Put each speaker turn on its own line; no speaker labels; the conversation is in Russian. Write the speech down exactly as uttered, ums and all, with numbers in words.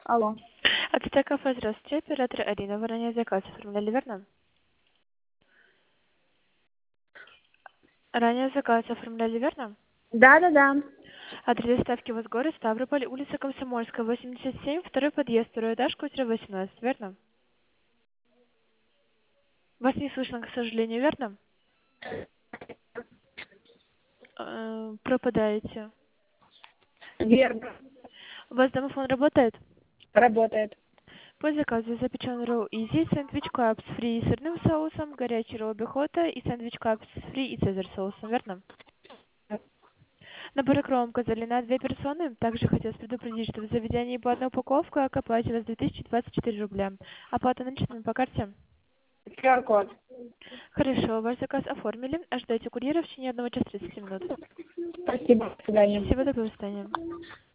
Алло.
От кафе, здравствуйте, оператор Арина. Вы ранее заказ оформляли, верно? Ранее заказ оформляли, верно?
Да-да-да.
Адрес доставки у вас город Ставрополь, улица Комсомольская, восемьдесят семь, второй подъезд, второй этаж, квартира восемнадцать, верно? Вас не слышно, к сожалению, верно? Э, пропадаете.
Верно.
У вас домофон работает?
Работает.
По заказу запечен ролл изи, сэндвич капс фри с сырным соусом, горячий ролл бихота и сэндвич капс фри и цезарь соусом, верно? Набор икром указали на две персоны. Также хотелось предупредить, что в заведении по одной упаковке к оплате у вас две тысячи двадцать четыре рубля. Оплата наличными по карте.
ку ар код.
Хорошо, ваш заказ оформили. Ожидайте курьера в течение одного часа тридцати минут.
Спасибо. До свидания.
Всего доброго, до свидания.